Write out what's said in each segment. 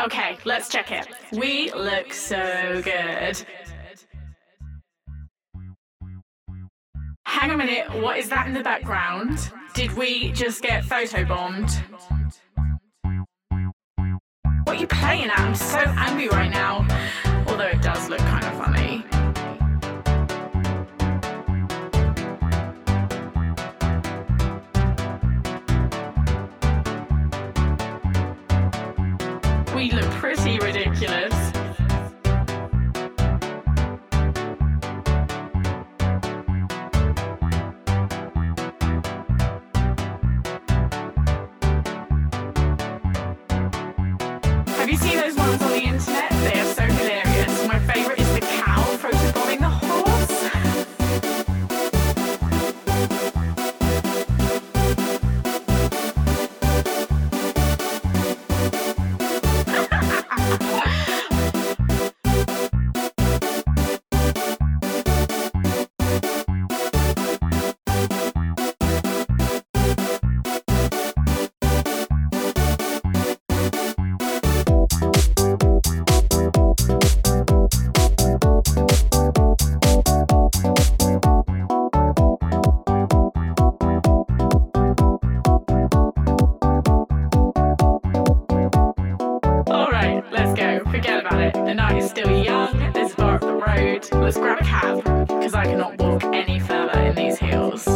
Okay, let's check it. We look so good. Hang on a minute, what is that in the background? Did we just get photobombed? What are you playing at? I'm so angry right now. Although it does look kind of funny. We look pretty ridiculous. Have you seen those ones on the internet? They are so hilarious. My favourite is the cow photobombing the horse. Let's go, forget about it. The night is still young, there's a bar up the road. Let's grab a cab, because I cannot walk any further in these heels.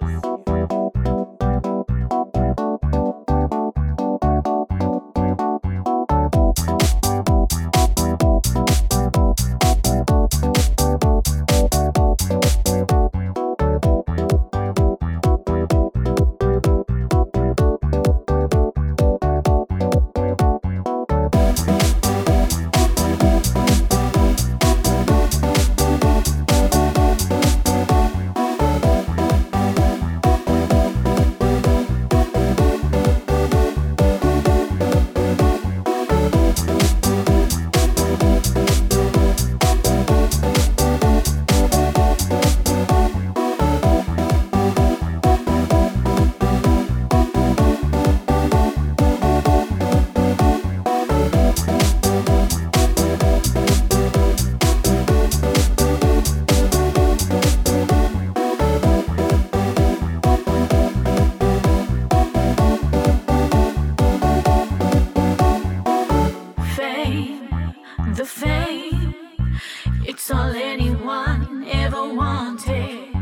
The fame, it's all anyone ever wanted.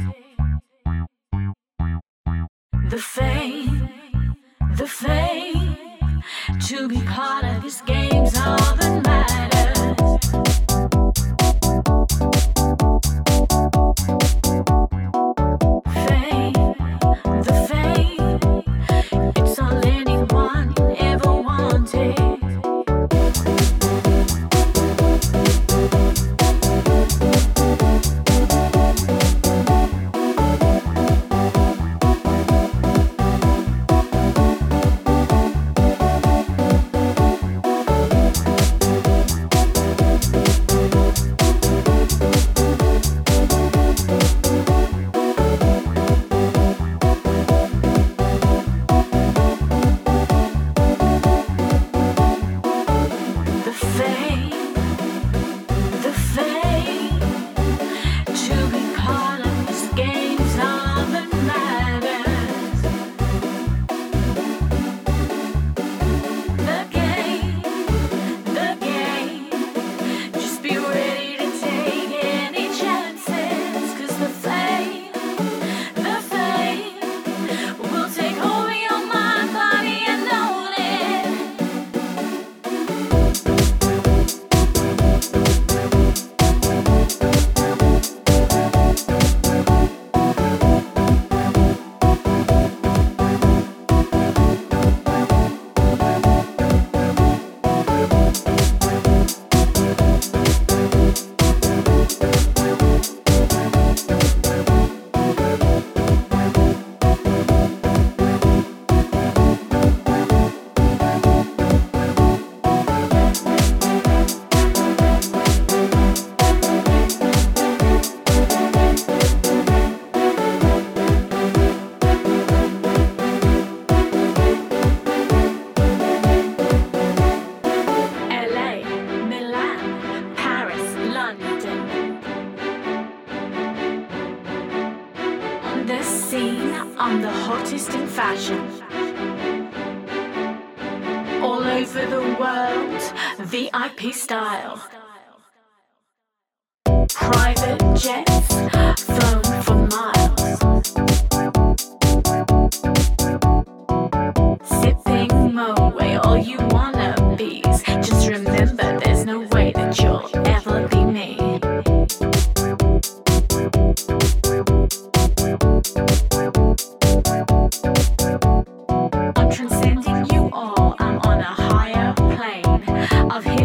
The fame, to be part of this game's all that matters. The fame, it's all anyone ever wanted. scene, I'm the hottest in fashion. All over the world, VIP style. Private jets, flown for miles. Sipping Moet, all you wannabes. Just remember, there's no way that you'll ever be me. I'm transcending you all, I'm on a higher plane of